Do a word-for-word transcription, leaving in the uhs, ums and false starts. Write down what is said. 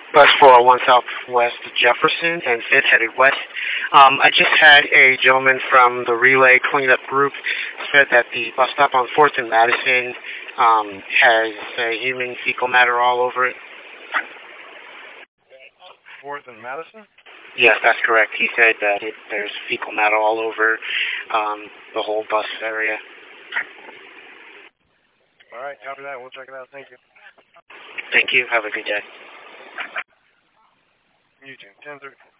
Bus four oh one Southwest Jefferson and Fifth headed west. Um, I just had a gentleman from the relay cleanup group said that the bus stop on fourth and Madison um, has uh, human fecal matter all over it. fourth and Madison? Yes, that's correct. He said that it, there's fecal matter all over um, the whole bus area. All right, copy that. We'll check it out. Thank you. Thank you. Have a good day. You too. ten thirty.